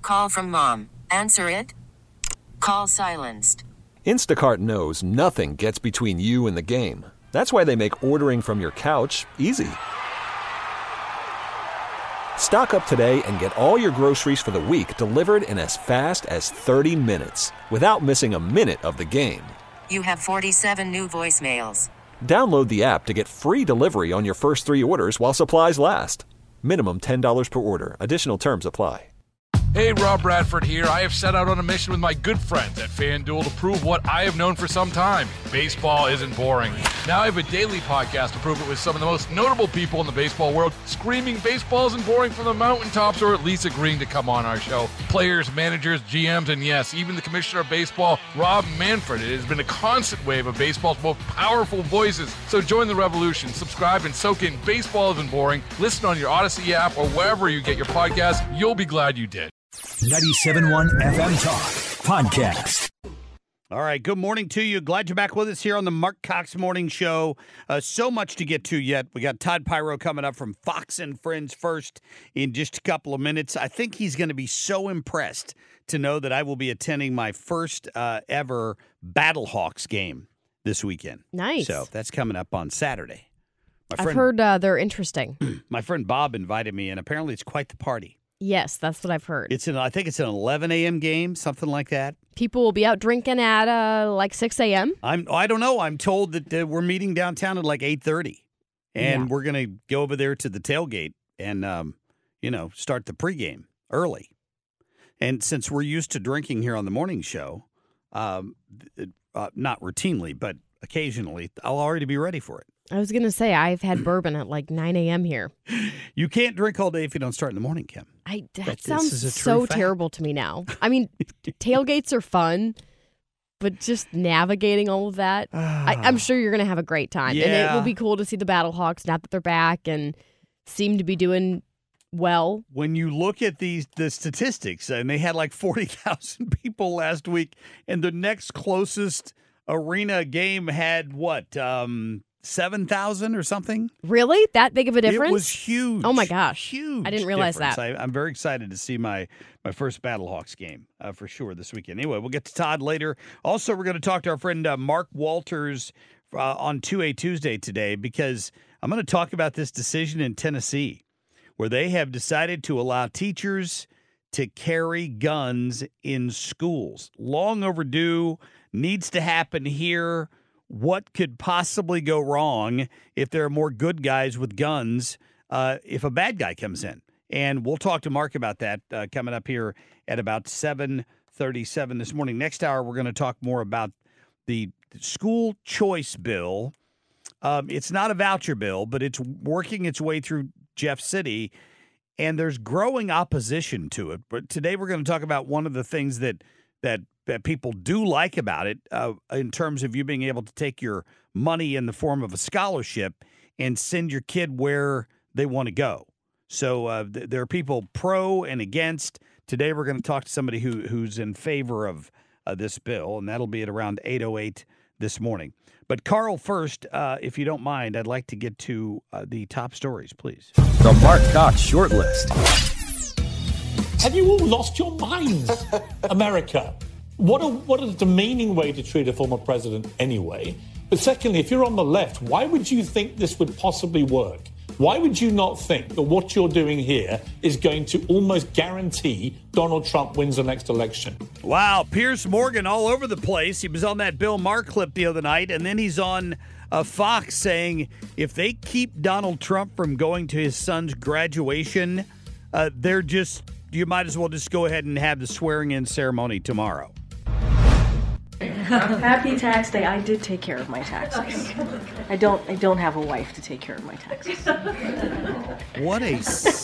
Call from mom. Answer it. Call silenced. Instacart knows nothing gets between you and the game. That's why they make ordering from your couch easy. Stock up today and get all your groceries for the week delivered in as fast as 30 minutes without missing a minute of the game. You have 47 new voicemails. Download the app to get free delivery on your first 3 orders while supplies last. Minimum $10 per order. Additional terms apply. Hey, Rob Bradford here. I have set out on a mission with my good friends at FanDuel to prove what I have known for some time. Baseball isn't boring. Now I have a daily podcast to prove it with some of the most notable people in the baseball world, screaming baseball isn't boring from the mountaintops, or at least agreeing to come on our show. Players, managers, GMs, and yes, even the commissioner of baseball, Rob Manfred. It has been a constant wave of baseball's most powerful voices. So join the revolution. Subscribe and soak in Baseball Isn't Boring. Listen on your Odyssey app or wherever you get your podcasts. You'll be glad you did. 97.1 FM Talk Podcast. All right, good morning to you. Glad you're back with us here on the Mark Cox Morning Show. So much to get to yet. We got Todd Pyro coming up from Fox and Friends first in just a couple of minutes. I think he's going to be so impressed to know that I will be attending my first ever Battlehawks game this weekend. Nice. So that's coming up on Saturday. I've heard they're interesting. My friend Bob invited me, and apparently it's quite the party. Yes, that's what I've heard. I think it's an 11 a.m. game, something like that. People will be out drinking at like 6 a.m. I don't know. I'm told that we're meeting downtown at like 8:30, and we're going to go over there to the tailgate and start the pregame early. And since we're used to drinking here on the morning show, not routinely, but occasionally, I'll already be ready for it. I was going to say, I've had bourbon at like 9 a.m. here. You can't drink all day if you don't start in the morning, Kim. That sounds so terrible to me now. I mean, tailgates are fun, but just navigating all of that, I'm sure you're going to have a great time. Yeah. And it will be cool to see the Battlehawks now that they're back and seem to be doing well. When you look at the statistics, and they had like 40,000 people last week, and the next closest arena game had what, 7,000 or something? Really? That big of a difference? It was huge. Oh, my gosh. Huge. I didn't realize difference. that. I'm very excited to see my first Battlehawks game for sure this weekend. Anyway, we'll get to Todd later. Also, we're going to talk to our friend Mark Walters on 2A Tuesday today, because I'm going to talk about this decision in Tennessee where they have decided to allow teachers to carry guns in schools. Long overdue, needs to happen here. What could possibly go wrong if there are more good guys with guns if a bad guy comes in? And we'll talk to Mark about that coming up here at about 7:37 this morning. Next hour, we're going to talk more about the school choice bill. It's not a voucher bill, but it's working its way through Jeff City, and there's growing opposition to it. But today we're going to talk about one of the things that people do like about it in terms of you being able to take your money in the form of a scholarship and send your kid where they want to go. So there are people pro and against. Today we're going to talk to somebody who's in favor of this bill, and that'll be at around 8:08 this morning. But Carl, first, if you don't mind, I'd like to get to the top stories, please. The Mark Cox Shortlist. Have you all lost your minds, America? What a demeaning way to treat a former president anyway. But secondly, if you're on the left, why would you think this would possibly work? Why would you not think that what you're doing here is going to almost guarantee Donald Trump wins the next election? Wow, Piers Morgan all over the place. He was on that Bill Maher clip the other night, and then he's on Fox saying if they keep Donald Trump from going to his son's graduation, you might as well just go ahead and have the swearing-in ceremony tomorrow. Happy tax day. I did take care of my taxes. I don't have a wife to take care of my taxes. What a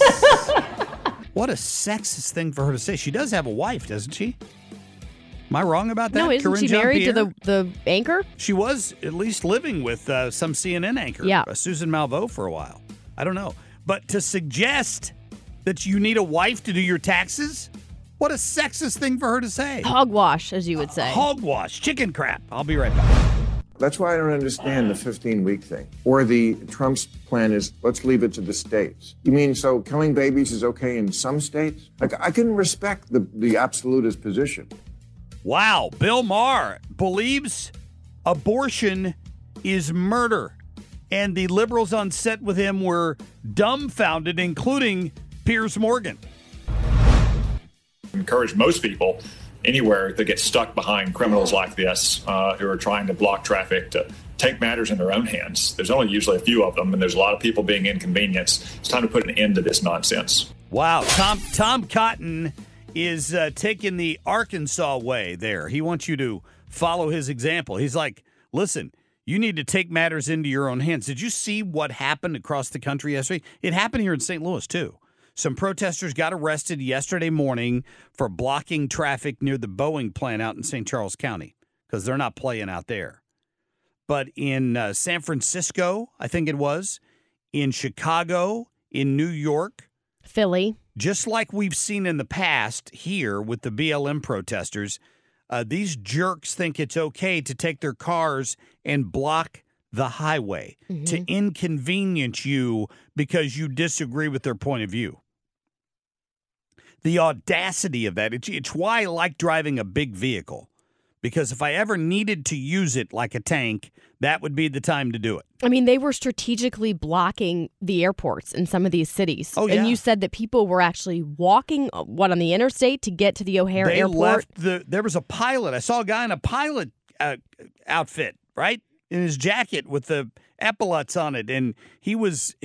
sexist thing for her to say. She does have a wife, doesn't she? Am I wrong about that? No, isn't Corinne she married Jean-Pierre? to the anchor? She was at least living with some CNN anchor, Susan Malveaux, for a while. I don't know. But to suggest that you need a wife to do your taxes? What a sexist thing for her to say. Hogwash, as you would say. Hogwash. Chicken crap. I'll be right back. That's why I don't understand the 15-week thing. Or the Trump's plan is, let's leave it to the states. You mean so killing babies is okay in some states? Like, I can respect the absolutist position. Wow, Bill Maher believes abortion is murder. And the liberals on set with him were dumbfounded, including Piers Morgan. Encourage most people anywhere that get stuck behind criminals like this who are trying to block traffic to take matters in their own hands. There's only usually a few of them, and there's a lot of people being inconvenienced. It's time to put an end to this nonsense. Wow, Tom Cotton is taking the Arkansas way there. He wants you to follow his example. He's like, listen, you need to take matters into your own hands. Did you see what happened across the country yesterday? It happened here in St. Louis, too. Some protesters got arrested yesterday morning for blocking traffic near the Boeing plant out in St. Charles County because they're not playing out there. But in San Francisco, I think it was, in Chicago, in New York, Philly, just like we've seen in the past here with the BLM protesters, these jerks think it's okay to take their cars and block the highway to inconvenience you because you disagree with their point of view. The audacity of that, it's why I like driving a big vehicle, because if I ever needed to use it like a tank, that would be the time to do it. I mean, they were strategically blocking the airports in some of these cities. Oh, yeah. And you said that people were actually walking, on the interstate to get to the O'Hare Airport? There was a pilot. I saw a guy in a pilot outfit, right? In his jacket with the epaulets on it. And he was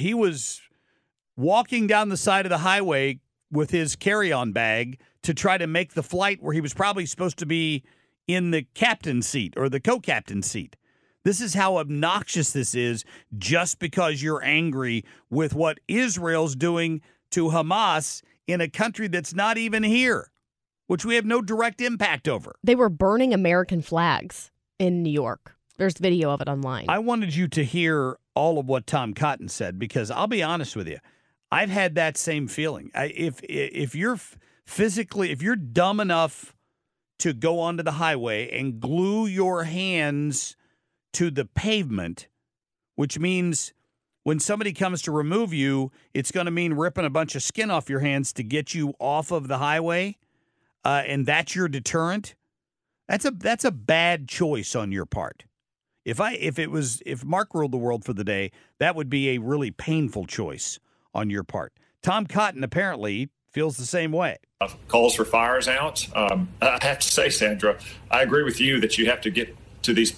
walking down the side of the highway with his carry-on bag to try to make the flight where he was probably supposed to be in the captain's seat or the co-captain's seat. This is how obnoxious this is just because you're angry with what Israel's doing to Hamas in a country that's not even here, which we have no direct impact over. They were burning American flags in New York. There's video of it online. I wanted you to hear all of what Tom Cotton said because I'll be honest with you. I've had that same feeling. If you're if you're dumb enough to go onto the highway and glue your hands to the pavement, which means when somebody comes to remove you, it's going to mean ripping a bunch of skin off your hands to get you off of the highway, and that's your deterrent. That's a bad choice on your part. If Mark ruled the world for the day, that would be a really painful choice on your part. Tom Cotton apparently feels the same way. Calls for fires out. I have to say, Sandra, I agree with you that you have to get to these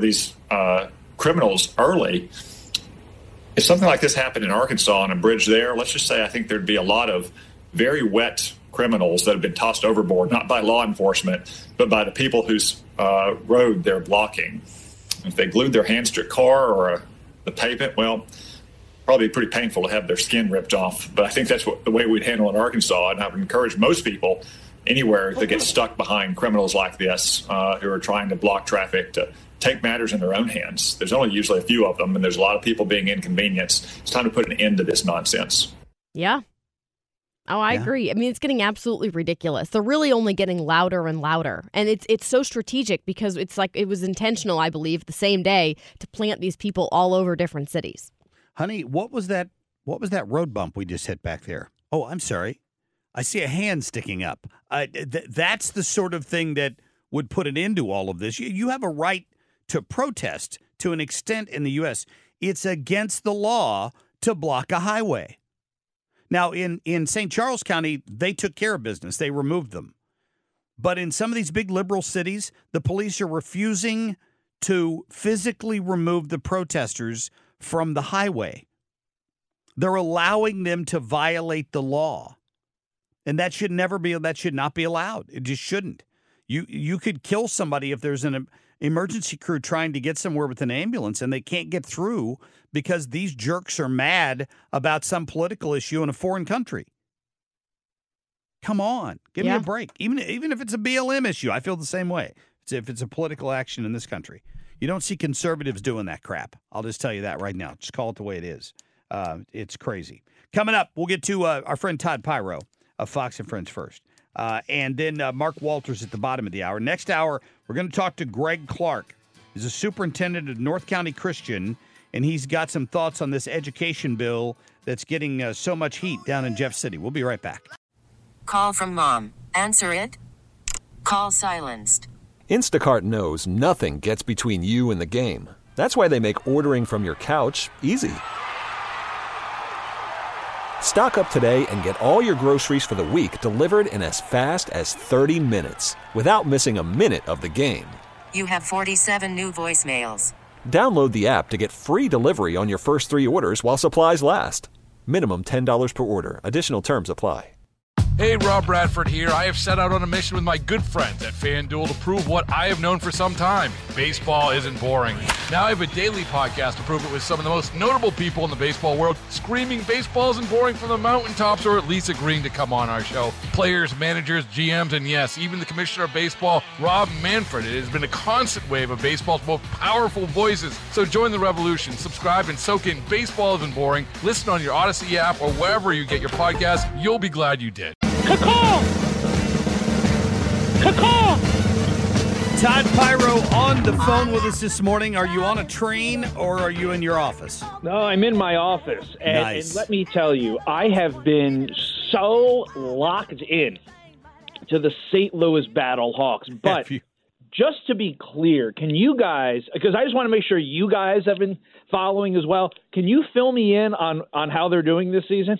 criminals early. If something like this happened in Arkansas on a bridge there, let's just say I think there'd be a lot of very wet criminals that have been tossed overboard, not by law enforcement, but by the people whose road they're blocking. If they glued their hands to a car or the pavement, well, probably pretty painful to have their skin ripped off. But I think that's the way we'd handle it in Arkansas. And I would encourage most people anywhere that get stuck behind criminals like this who are trying to block traffic to take matters in their own hands. There's only usually a few of them, and there's a lot of people being inconvenienced. It's time to put an end to this nonsense. Yeah. Oh, I agree. I mean, it's getting absolutely ridiculous. They're really only getting louder and louder. And it's so strategic because it's like it was intentional, I believe, the same day to plant these people all over different cities. Honey, what was that road bump we just hit back there? Oh, I'm sorry. I see a hand sticking up. That's the sort of thing that would put an end to all of this. You have a right to protest to an extent in the U.S. It's against the law to block a highway. Now, in St. Charles County, they took care of business. They removed them. But in some of these big liberal cities, the police are refusing to physically remove the protesters from the highway. They're allowing them to violate the law. And that should not be allowed. It just shouldn't. You could kill somebody if there's an emergency crew trying to get somewhere with an ambulance and they can't get through because these jerks are mad about some political issue in a foreign country. Come on, give me a break. Even if it's a BLM issue, I feel the same way. If it's a political action in this country. You don't see conservatives doing that crap. I'll just tell you that right now. Just call it the way it is. It's crazy. Coming up, we'll get to our friend Todd Pyro of Fox and Friends first. And then Mark Walters at the bottom of the hour. Next hour, we're going to talk to Greg Clark. He's a superintendent of North County Christian, and he's got some thoughts on this education bill that's getting so much heat down in Jeff City. We'll be right back. Call from mom. Answer it. Call silenced. Instacart knows nothing gets between you and the game. That's why they make ordering from your couch easy. Stock up today and get all your groceries for the week delivered in as fast as 30 minutes without missing a minute of the game. You have 47 new voicemails. Download the app to get free delivery on your first 3 orders while supplies last. Minimum $10 per order. Additional terms apply. Hey, Rob Bradford here. I have set out on a mission with my good friends at FanDuel to prove what I have known for some time. Baseball isn't boring. Now I have a daily podcast to prove it with some of the most notable people in the baseball world, screaming baseball isn't boring from the mountaintops, or at least agreeing to come on our show. Players, managers, GMs, and yes, even the commissioner of baseball, Rob Manfred. It has been a constant wave of baseball's most powerful voices. So join the revolution. Subscribe and soak in Baseball Isn't Boring. Listen on your Odyssey app or wherever you get your podcasts. You'll be glad you did. Todd Pyro on the phone with us this morning. Are you on a train or are you in your office? No, I'm in my office. And let me tell you, I have been so locked in to the St. Louis Battlehawks. But just to be clear, can you guys, because I just want to make sure you guys have been following as well, can you fill me in on how they're doing this season?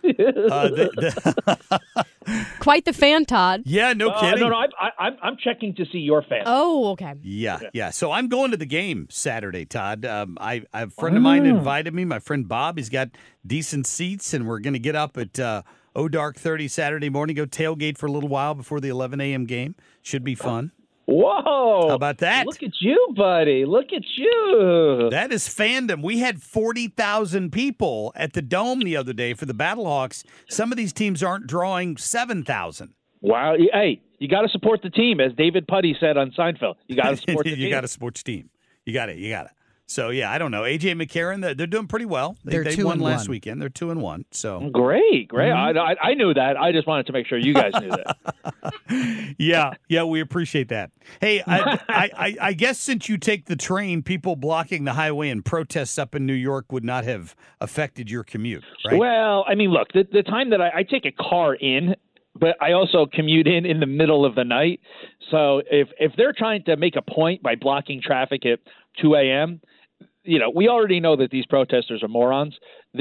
Quite the fan, Todd. Yeah, no kidding. No, I'm checking to see your fan. Oh, okay. Yeah. So I'm going to the game Saturday, Todd. A friend of mine invited me. My friend Bob, he's got decent seats, and we're going to get up at Dark 30 Saturday morning, go tailgate for a little while before the 11 a.m. game. Should be fun. Whoa. How about that? Look at you, buddy. Look at you. That is fandom. We had 40,000 people at the Dome the other day for the Battlehawks. Some of these teams aren't drawing 7,000. Wow. Hey, you got to support the team, as David Puddy said on Seinfeld. You got to support the team. You got to support your team. You got it. So, yeah, I don't know. A.J. McCarron, they're doing pretty well. They won last weekend. They're 2-1. So Great. Mm-hmm. I knew that. I just wanted to make sure you guys knew that. Yeah, we appreciate that. Hey, I guess since you take the train, people blocking the highway and protests up in New York would not have affected your commute, right? Well, I mean, look, the time that I take a car in, but I also commute in the middle of the night. So if they're trying to make a point by blocking traffic at 2 a.m., we already know that these protesters are morons.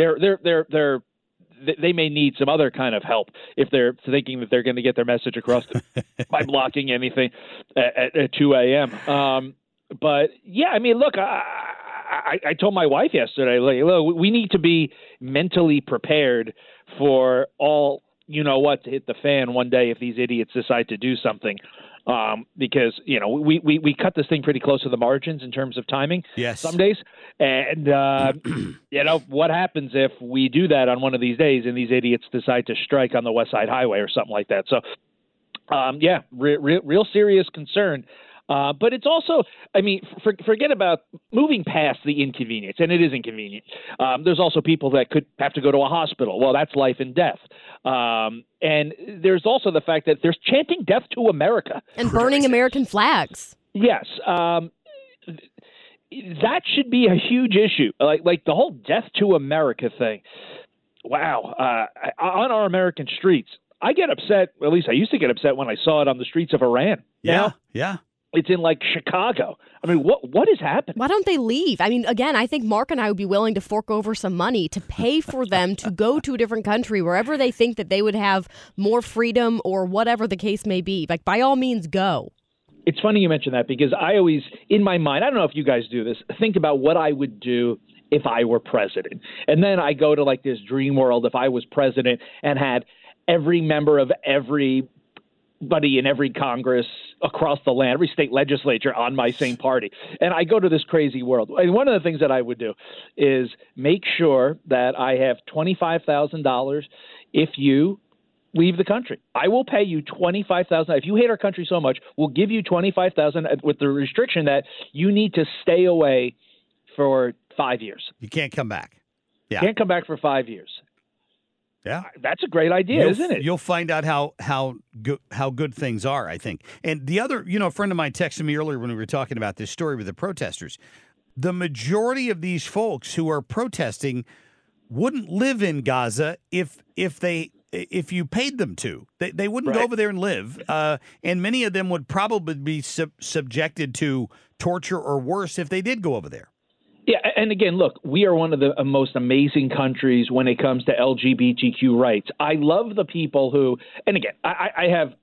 They may need some other kind of help if they're thinking that they're going to get their message across by blocking anything at 2 a.m. But yeah, I mean, look, I told my wife yesterday, look, we need to be mentally prepared for all, to hit the fan one day if these idiots decide to do something. Because, we cut this thing pretty close to the margins in terms of timing. Yes. Some days. And, what happens if we do that on one of these days and these idiots decide to strike on the West Side Highway or something like that? So, real serious concern. But it's also, forget about moving past the inconvenience, and it is inconvenient. There's also people that could have to go to a hospital. Well, that's life and death. And there's also the fact that there's chanting death to America. And burning American flags. Yes. That should be a huge issue. Like the whole death to America thing. Wow. On our American streets, I get upset. At least I used to get upset when I saw it on the streets of Iran. Yeah. It's in Chicago. I mean, what is happening? Why don't they leave? I mean, again, I think Mark and I would be willing to fork over some money to pay for them to go to a different country wherever they think that they would have more freedom or whatever the case may be. By all means, go. It's funny you mention that because I always, in my mind, I don't know if you guys do this, think about what I would do if I were president. And then I go to this dream world if I was president and had every member of everybody in every Congress across the land, every state legislature on my same party. And I go to this crazy world. And one of the things that I would do is make sure that I have $25,000 if you leave the country. I will pay you $25,000. If you hate our country so much, we'll give you $25,000 with the restriction that you need to stay away for 5 years. You can't come back. Yeah. Can't come back for 5 years. Yeah, that's a great idea, isn't it? You'll find out how good things are, I think. And the other, a friend of mine texted me earlier when we were talking about this story with the protesters. The majority of these folks who are protesting wouldn't live in Gaza if you paid them to. They wouldn't go over there and live. And many of them would probably be subjected to torture or worse if they did go over there. Yeah, and again, look, we are one of the most amazing countries when it comes to LGBTQ rights. I love the people who, and again, I have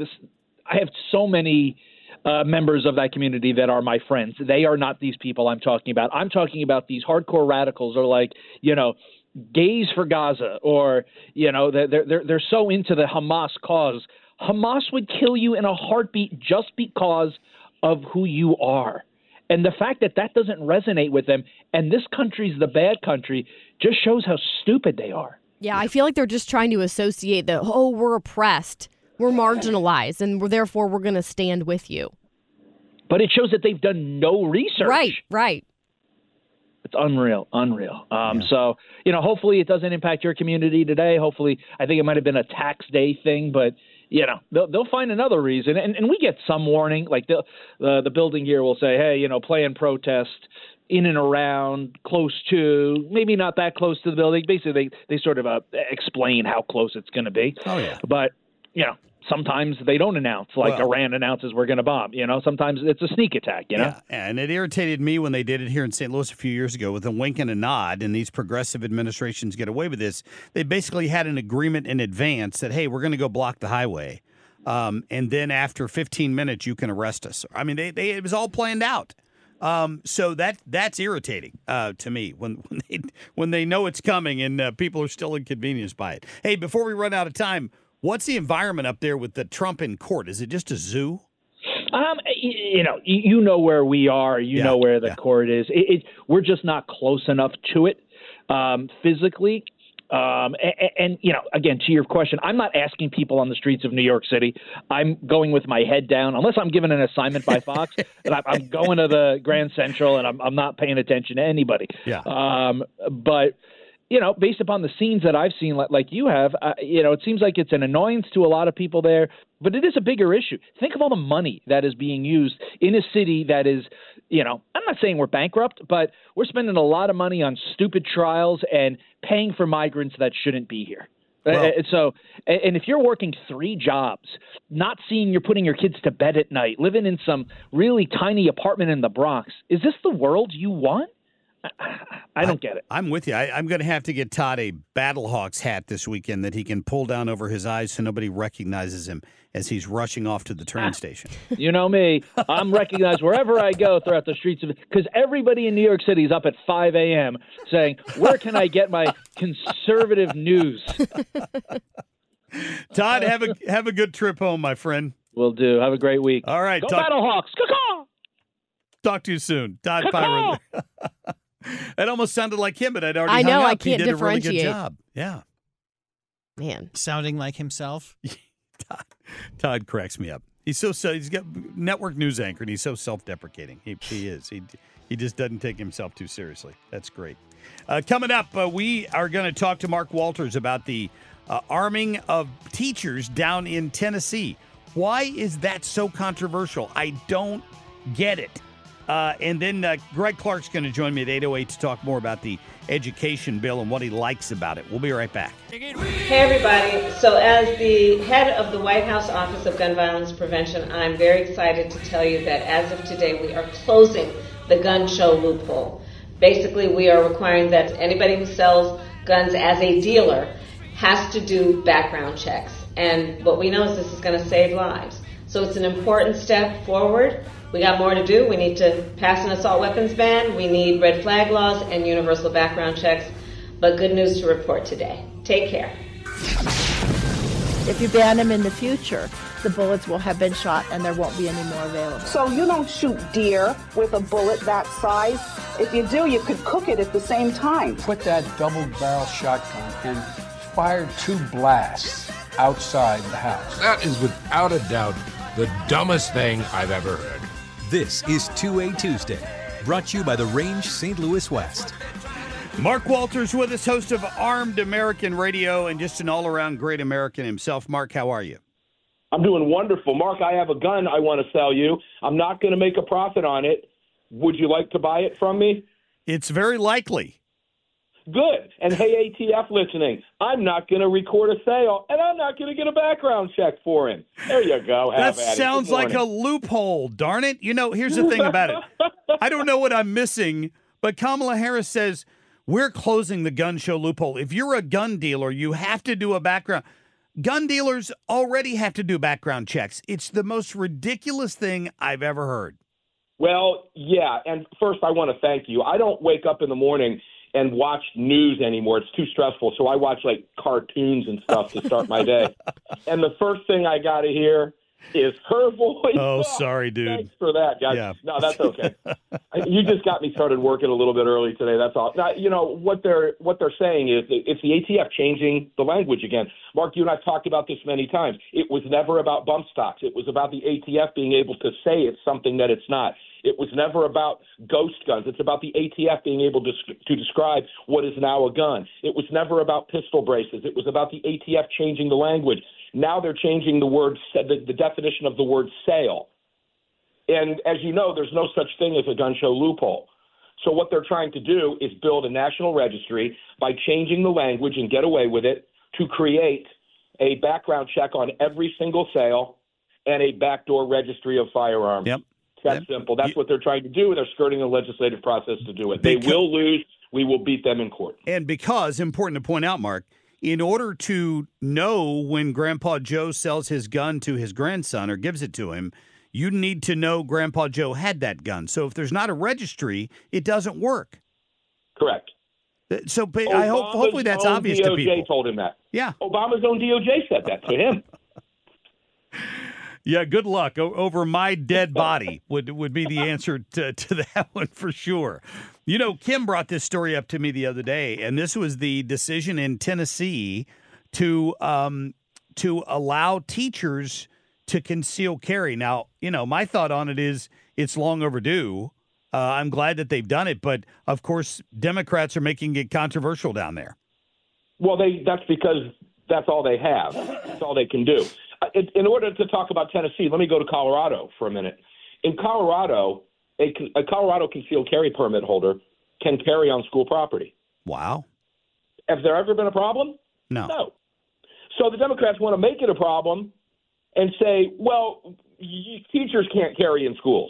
so many members of that community that are my friends. They are not these people I'm talking about. I'm talking about these hardcore radicals who are like, gays for Gaza, or they're so into the Hamas cause. Hamas would kill you in a heartbeat just because of who you are. And the fact that doesn't resonate with them, and this country's the bad country, just shows how stupid they are. Yeah, I feel like they're just trying to associate that, we're oppressed, we're marginalized, and therefore we're going to stand with you. But it shows that they've done no research. Right. It's unreal. So, hopefully it doesn't impact your community today. Hopefully, I think it might have been a tax day thing, but they'll find another reason, and we get some warning. Like the building here will say, hey, plan protest in and around, close to, maybe not that close to the building. Basically, they sort of explain how close it's going to be. Oh yeah. But sometimes they don't announce, like Iran announces we're going to bomb. Sometimes it's a sneak attack. Yeah, and it irritated me when they did it here in St. Louis a few years ago with a wink and a nod, and these progressive administrations get away with this. They basically had an agreement in advance that, hey, we're going to go block the highway, and then after 15 minutes you can arrest us. I mean, it was all planned out. So that's irritating to me when they know it's coming and people are still inconvenienced by it. Hey, before we run out of time, what's the environment up there with the Trump in court? Is it just a zoo? You know where we are. You know where the court is. We're just not close enough to it physically. And again, to your question, I'm not asking people on the streets of New York City. I'm going with my head down, unless I'm given an assignment by Fox. And I'm going to the Grand Central, and I'm not paying attention to anybody. Yeah. But based upon the scenes that I've seen, like you have, it seems like it's an annoyance to a lot of people there, but it is a bigger issue. Think of all the money that is being used in a city that is, I'm not saying we're bankrupt, but we're spending a lot of money on stupid trials and paying for migrants that shouldn't be here. Well, and if you're working 3 jobs, not seeing you're putting your kids to bed at night, living in some really tiny apartment in the Bronx, is this the world you want? I don't get it. I'm with you. I'm going to have to get Todd a Battlehawks hat this weekend that he can pull down over his eyes so nobody recognizes him as he's rushing off to the train station. You know me. I'm recognized wherever I go throughout the streets of – because everybody in New York City is up at 5 a.m. saying, where can I get my conservative news? Todd, have a good trip home, my friend. Will do. Have a great week. All right. Go Battlehawks. Caw-caw! Talk to you soon. Todd Pyro. That almost sounded like him, but I'd already I know, hung up. I can't he did differentiate. a really good job. Yeah. Man. Sounding like himself. Todd cracks me up. He's got network news anchor, and he's so self-deprecating. He is. He just doesn't take himself too seriously. That's great. Coming up, we are going to talk to Mark Walters about the arming of teachers down in Tennessee. Why is that so controversial? I don't get it. And then Greg Clark's going to join me at 8:08 to talk more about the education bill and what he likes about it. We'll be right back. Hey, everybody. So as the head of the White House Office of Gun Violence Prevention, I'm very excited to tell you that as of today, we are closing the gun show loophole. Basically, we are requiring that anybody who sells guns as a dealer has to do background checks. And what we know is this is going to save lives. So it's an important step forward. We got more to do. We need to pass an assault weapons ban. We need red flag laws and universal background checks. But good news to report today. Take care. If you ban them in the future, the bullets will have been shot and there won't be any more available. So you don't shoot deer with a bullet that size. If you do, you could cook it at the same time. Put that double-barrel shotgun and fire 2 blasts outside the house. That is without a doubt the dumbest thing I've ever heard. This is 2A Tuesday, brought to you by the Range St. Louis West. Mark Walters with us, host of Armed American Radio and just an all-around great American himself. Mark, how are you? I'm doing wonderful. Mark, I have a gun I want to sell you. I'm not going to make a profit on it. Would you like to buy it from me? It's very likely. Good. And hey, ATF listening, I'm not going to record a sale, and I'm not going to get a background check for him. There you go. That sounds like a loophole, darn it. You know, here's the thing about it. I don't know what I'm missing, but Kamala Harris says, we're closing the gun show loophole. If you're a gun dealer, you have to do a background. Gun dealers already have to do background checks. It's the most ridiculous thing I've ever heard. Well, yeah. And first, I want to thank you. I don't wake up in the morning and watch news anymore. It's too stressful. So I watch like cartoons and stuff to start my day. And the first thing I got to hear is her voice. Oh, sorry, dude. Thanks for that, guys. Yeah. No, that's okay. You just got me started working a little bit early today. That's all. Now, you know, what they're saying is it's the ATF changing the language again. Mark, you and I've talked about this many times. It was never about bump stocks. It was about the ATF being able to say it's something that it's not. It was never about ghost guns. It's about the ATF being able to describe what is now a gun. It was never about pistol braces. It was about the ATF changing the language. Now they're changing the definition of the word sale. And as you know, there's no such thing as a gun show loophole. So what they're trying to do is build a national registry by changing the language and get away with it to create a background check on every single sale and a backdoor registry of firearms. Yep. That's simple. That's what they're trying to do, and they're skirting the legislative process to do it. They will lose. We will beat them in court. And because, important to point out, Mark, in order to know when Grandpa Joe sells his gun to his grandson or gives it to him, you need to know Grandpa Joe had that gun. So if there's not a registry, it doesn't work. Correct. So I hope hopefully that's obvious to people. DOJ told him that. Yeah. Obama's own DOJ said that to him. Yeah, good luck. Over my dead body would be the answer to that one for sure. You know, Kim brought this story up to me the other day, and this was the decision in Tennessee to allow teachers to conceal carry. Now, you know, my thought on it is it's long overdue. I'm glad that they've done it, but of course, Democrats are making it controversial down there. Well, that's because that's all they have. That's all they can do. In order to talk about Tennessee, let me go to Colorado for a minute. In Colorado, a Colorado concealed carry permit holder can carry on school property. Wow. Has there ever been a problem? No. So the Democrats want to make it a problem and say, well, teachers can't carry in schools.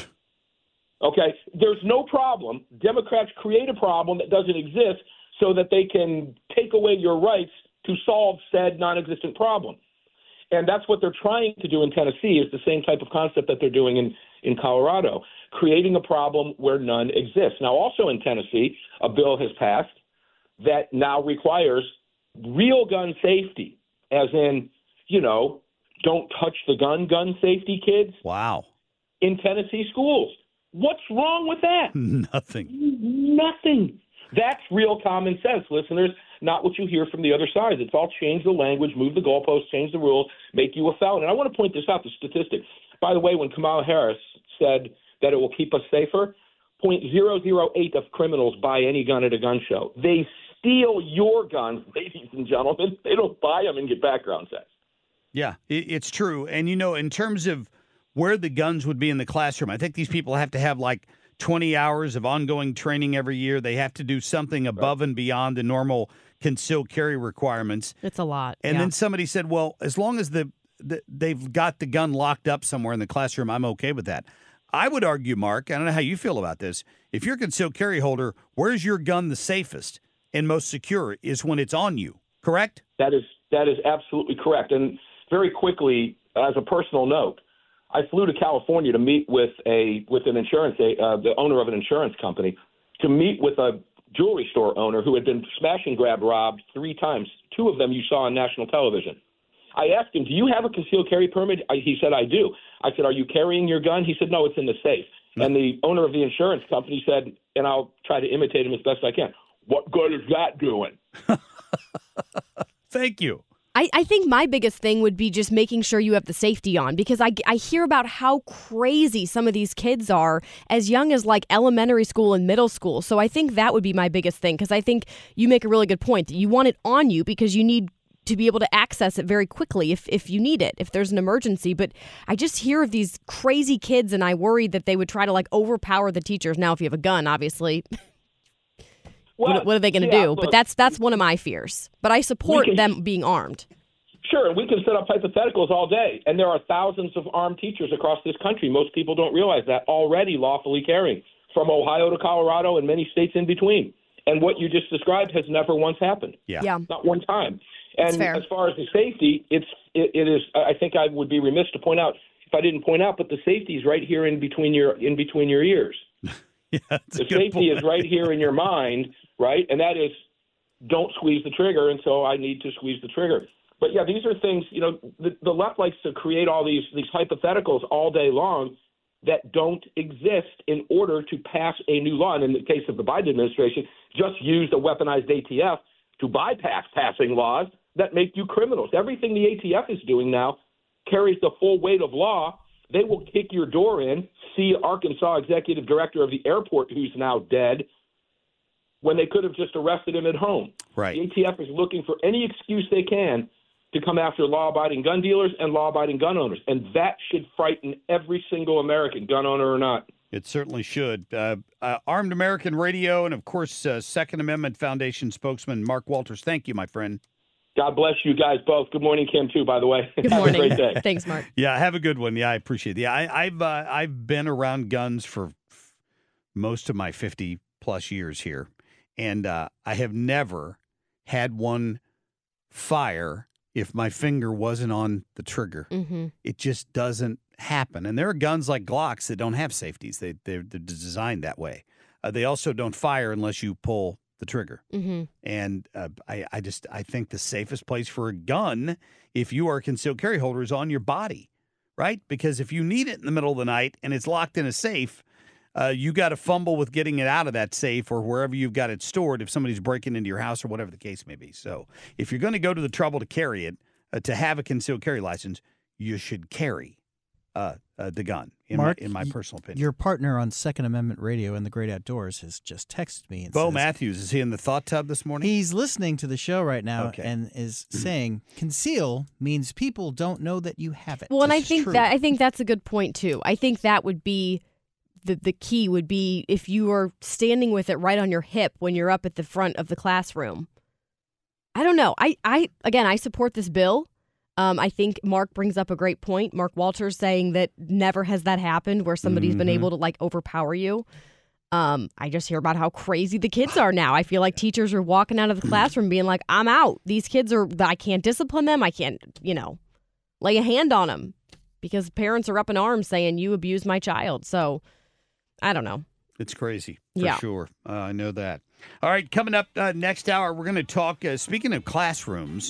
Okay? There's no problem. Democrats create a problem that doesn't exist so that they can take away your rights to solve said non-existent problem. And that's what they're trying to do in Tennessee is the same type of concept that they're doing in Colorado, creating a problem where none exists. Now, also in Tennessee, a bill has passed that now requires real gun safety, as in, you know, don't touch the gun safety, kids. Wow. In Tennessee schools. What's wrong with that? Nothing. That's real common sense, listeners, not what you hear from the other side. It's all change the language, move the goalposts, change the rules, make you a felon. And I want to point this out, the statistic. By the way, when Kamala Harris said that it will keep us safer, 0.008 of criminals buy any gun at a gun show. They steal your guns, ladies and gentlemen. They don't buy them and get background checks. Yeah, it's true. And, you know, in terms of where the guns would be in the classroom, I think these people have to have like 20 hours of ongoing training every year. They have to do something above and beyond the normal concealed carry requirements. It's a lot. And then somebody said, well, as long as they've got the gun locked up somewhere in the classroom, I'm okay with that. I would argue, Mark, I don't know how you feel about this. If you're a concealed carry holder, where's your gun the safest and most secure is when it's on you, correct? That is absolutely correct. And very quickly, as a personal note, I flew to California to meet with the owner of an insurance company, to meet with a jewelry store owner who had been smash and grab robbed 3 times. 2 of them you saw on national television. I asked him, do you have a concealed carry permit? He said, I do. I said, are you carrying your gun? He said, no, it's in the safe. And the owner of the insurance company said, and I'll try to imitate him as best I can, what good is that doing? Thank you. I think my biggest thing would be just making sure you have the safety on, because I hear about how crazy some of these kids are as young as like elementary school and middle school. So I think that would be my biggest thing, because I think you make a really good point that you want it on you because you need to be able to access it very quickly if you need it, if there's an emergency. But I just hear of these crazy kids, and I worry that they would try to like overpower the teachers. Now, if you have a gun, obviously, what are they going to do? Look, but that's one of my fears. But I support them being armed. Sure, we can set up hypotheticals all day, and there are thousands of armed teachers across this country. Most people don't realize that, already lawfully carrying, from Ohio to Colorado and many states in between. And what you just described has never once happened. Yeah. Not one time. And as far as the safety, it is. I think I would be remiss to point out if I didn't point out, but the safety is right here in between your ears. The safety is right here in your mind, right? And that is, don't squeeze the trigger, and so I need to squeeze the trigger. But yeah, these are things. The left likes to create all these hypotheticals all day long that don't exist in order to pass a new law. And in the case of the Biden administration, just used a weaponized ATF to bypass passing laws that make you criminals. Everything the ATF is doing now carries the full weight of law. They will kick your door in, see Arkansas executive director of the airport who's now dead, when they could have just arrested him at home. Right. The ATF is looking for any excuse they can to come after law-abiding gun dealers and law-abiding gun owners. And that should frighten every single American, gun owner or not. It certainly should. Armed American Radio and, of course, Second Amendment Foundation spokesman Mark Walters. Thank you, my friend. God bless you guys both. Good morning, Kim, too, by the way. Good morning. Have a great day. Thanks, Mark. Yeah, have a good one. Yeah, I appreciate it. Yeah, I've been around guns for most of my 50-plus years here, and I have never had one fire if my finger wasn't on the trigger. Mm-hmm. It just doesn't happen. And there are guns like Glocks that don't have safeties. They're designed that way. They also don't fire unless you pull the trigger. Mm-hmm. And I think the safest place for a gun, if you are a concealed carry holder, is on your body, right? Because if you need it in the middle of the night and it's locked in a safe, you got to fumble with getting it out of that safe or wherever you've got it stored if somebody's breaking into your house or whatever the case may be. So if you're going to go to the trouble to carry it, to have a concealed carry license, you should carry the gun, in my personal opinion. Your partner on Second Amendment Radio and the Great Outdoors has just texted me and Bo says, Matthews, is he in the thought tub this morning? He's listening to the show right now Okay. and is saying conceal means people don't know that you have it. Well, and This is true. I think that's a good point too. I think that would be the key would be if you are standing with it right on your hip when you're up at the front of the classroom. I don't know. I support this bill. I think Mark brings up a great point. Mark Walters saying that never has that happened where somebody's been able to like overpower you. I just hear about how crazy the kids are now. I feel like teachers are walking out of the classroom being like, I'm out. These kids I can't discipline them. I can't, lay a hand on them because parents are up in arms saying you abused my child. So I don't know. It's crazy, for sure. I know that. All right, coming up next hour, we're going to talk, speaking of classrooms,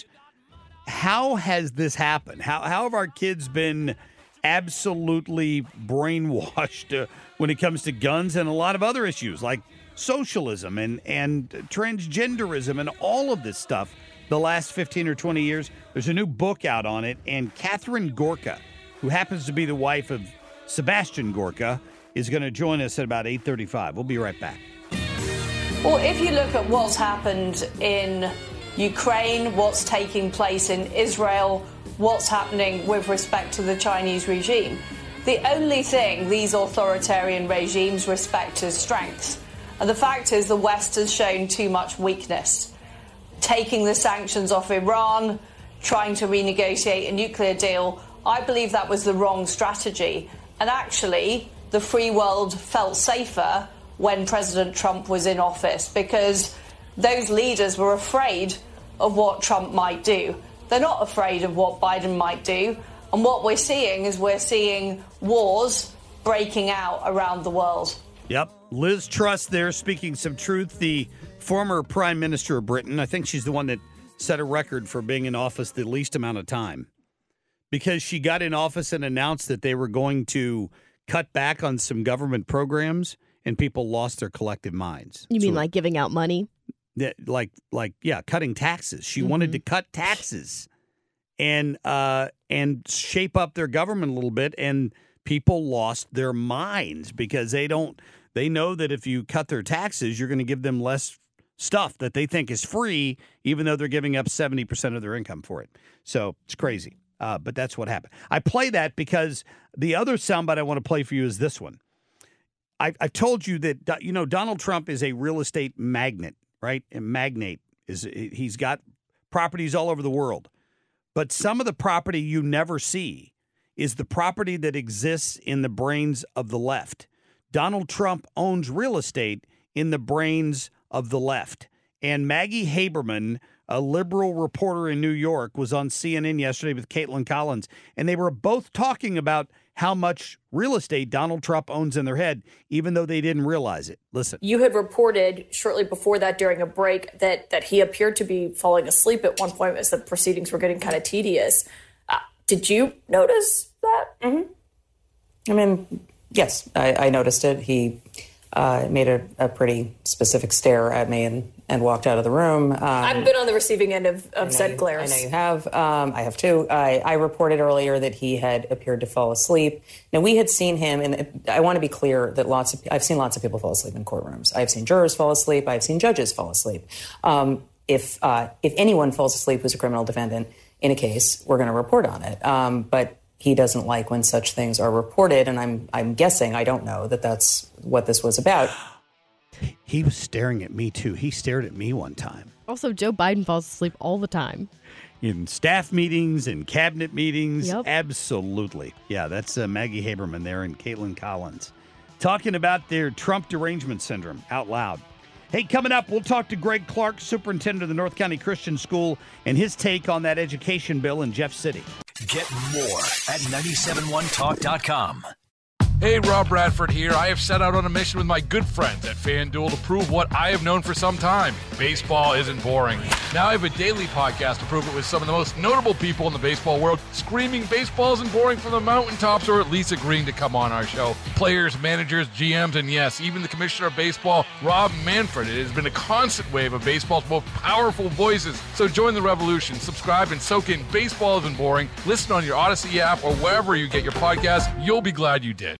how has this happened? How have our kids been absolutely brainwashed when it comes to guns and a lot of other issues like socialism and transgenderism and all of this stuff the last 15 or 20 years? There's a new book out on it, and Catherine Gorka, who happens to be the wife of Sebastian Gorka, is going to join us at about 8:35. We'll be right back. Well, if you look at what's happened in Ukraine, what's taking place in Israel, what's happening with respect to the Chinese regime, the only thing these authoritarian regimes respect is strength. And the fact is the West has shown too much weakness. Taking the sanctions off Iran, trying to renegotiate a nuclear deal, I believe that was the wrong strategy. And actually, the free world felt safer when President Trump was in office because those leaders were afraid of what Trump might do. They're not afraid of what Biden might do. And what we're seeing wars breaking out around the world. Yep. Liz Truss there speaking some truth, the former Prime Minister of Britain. I think she's the one that set a record for being in office the least amount of time because she got in office and announced that they were going to cut back on some government programs and people lost their collective minds. You mean like giving out money? Like, cutting taxes. She wanted to cut taxes. and shape up their government a little bit. And people lost their minds because they know that if you cut their taxes, you're going to give them less stuff that they think is free, even though they're giving up 70% of their income for it. So it's crazy. But that's what happened. I play that because the other soundbite I want to play for you is this one. I've told you that, Donald Trump is a real estate magnate, right? A magnate. He's got properties all over the world. But some of the property you never see is the property that exists in the brains of the left. Donald Trump owns real estate in the brains of the left. And Maggie Haberman, a liberal reporter in New York, was on CNN yesterday with Caitlin Collins, and they were both talking about how much real estate Donald Trump owns in their head, even though they didn't realize it. Listen. You had reported shortly before that during a break that he appeared to be falling asleep at one point as the proceedings were getting kind of tedious. Did you notice that? Mm-hmm. I mean, yes, I noticed it. He made a pretty specific stare at me and walked out of the room. I've been on the receiving end of said glares. I know you have. I have too. I reported earlier that he had appeared to fall asleep. Now, we had seen him, and I want to be clear that I've seen lots of people fall asleep in courtrooms. I've seen jurors fall asleep. I've seen judges fall asleep. If anyone falls asleep who's a criminal defendant in a case, we're going to report on it. But he doesn't like when such things are reported, and I'm guessing, I don't know, that's what this was about. He was staring at me, too. He stared at me one time. Also, Joe Biden falls asleep all the time. In staff meetings, in cabinet meetings. Yep. Absolutely. Yeah, that's Maggie Haberman there and Caitlin Collins talking about their Trump derangement syndrome out loud. Hey, coming up, we'll talk to Greg Clark, superintendent of the North County Christian School, and his take on that education bill in Jeff City. Get more at 971talk.com. Hey, Rob Bradford here. I have set out on a mission with my good friends at FanDuel to prove what I have known for some time. Baseball isn't boring. Now I have a daily podcast to prove it with some of the most notable people in the baseball world, screaming baseball isn't boring from the mountaintops, or at least agreeing to come on our show. Players, managers, GMs, and yes, even the commissioner of baseball, Rob Manfred. It has been a constant wave of baseball's most powerful voices. So join the revolution. Subscribe and soak in Baseball Isn't Boring. Listen on your Odyssey app or wherever you get your podcasts. You'll be glad you did.